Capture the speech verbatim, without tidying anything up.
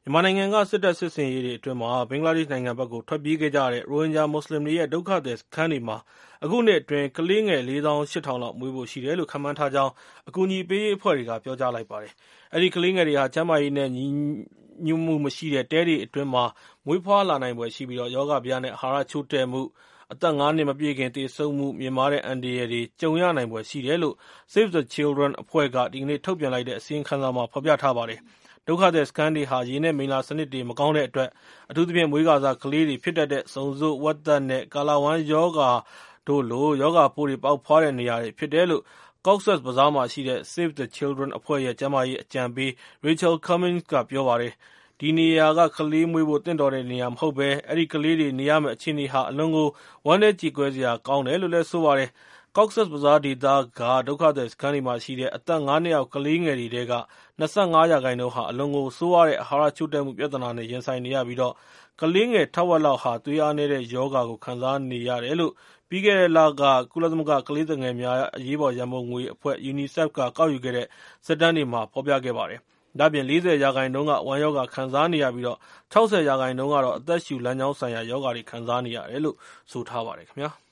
မြန်မာနိုင်ငံကစစ်တပ်စစ်ဆင်ရေးတွေအတွင်းမှာဘင်္ဂလားဒေ့ရှ်နိုင်ငံဘက်ကိုထွက်ပြေးခဲ့ကြတဲ့ရိုဟင်ဂျာမွတ်စလင်တွေရဲ့ဒုက္ခသည်စခန်းတွေမှာအခုနှစ်အတွင်းကလေးငယ်လေးသောင်းရှစ်ထောင်လောက်မွေးဖို့ရှိတယ်လို့ခန့်မှန်းထားကြောင်းအကူအညီပေးရေးအဖွဲ့တွေကပြောကြားလိုက်ပါတယ်။အဲဒီကလေးငယ်တွေဟာကျန်းမာရေးနဲ့ညီညွတ်မှုမရှိတဲ့တဲတွေအတွင်းမှာမွေးဖွားလာနိုင်ဖွယ်ရှိပြီးယောဂဗျာနဲ့အာဟာရချို့တဲ့မှုအသက်ငါးနှစ်မပြည့်ခင်သေဆုံးမှုမြင့်မားတဲ့အန္တရာယ်တွေကြုံရနိုင်ဖွယ်ရှိတယ်လို့ Save the Children အဖွဲ့ကဒီကနေ့ထုတ်ပြန်လိုက်တဲ့အစီရင်ခံစာမှာဖော်ပြထားပါတယ်။ဒုက္ခသည်စခန်းတွေဟာရေနဲ့မိလ္လာစနစ်တွေမကောင်းတဲ့အတွက်အထူးသဖြင့်မွေးကစားကလေးတွေဖြစ်တတ်တဲ့စုံစို့ဝက်သက်နဲ့ကာလာဝမ်းရောဂါတို့လိုရောဂါပိုးတွေပေါက်ဖွားတဲ့နေရာတွေဖြစ်တယ်လို့ Cox's Bazar မှာရှိတဲ့ Save the Children အဖွဲ့ရဲ့ကျန်းမာရေးအကြံပေး Rachel Cummings ကပြောပါတယ်။ဒီနေရာကကလေးမွေးဖို့တင့်တော်တဲ့နေရာမဟုတ်ဘဲအဲဒီကလေးတွေနေရမယ့်အခြေအနေဟာအလွန်ကိုဝမ်းနည်းကြေကွဲစရာကောင်းတယ်လို့လည်းဆိုပါတယ်။ Cox's Bazar ဒေသကဒုက္ခသည်စခန်းတွေမှာရှိတဲ့အသက်ငါးနှစ်အောက်ကလေးငယ်တွေထဲက၂၅ရာခိုင်နှုန်းဟာအလွန်ကိုဆိုးရွားတဲ့အာဟာရချို့တဲ့မှုပြဿနာနဲ့ရင်ဆိုင်နေရပြီးကလေးငယ်ထက်ဝက်လောက်ဟာသွေးအားနည်းတဲ့ရောဂါကိုခံစားနေရတယ်လို့ပြီးခဲ့တဲ့လကကုလသမဂ္ဂကလေးသူငယ်များအရေးပေါ်ရန်ပုံငွေအဖွဲ့ UNICEF ကကောက်ယူခဲ့တဲ့စစ်တမ်းတွေမှာဖော်ပြခဲ့ပါတယ်။ဒါ့အပြင်၄၀ရာခိုင်နှုန်းကဝမ်းရောဂါခံစားနေရပြီး၆၀ရာခိုင်နှုန်းကတော့အသက်ရှူလမ်းကြောင်းဆိုင်ရာရောဂါတွေခံစားနေရတယ်လို့ဆိုထားပါတယ်ခင်ဗျာ။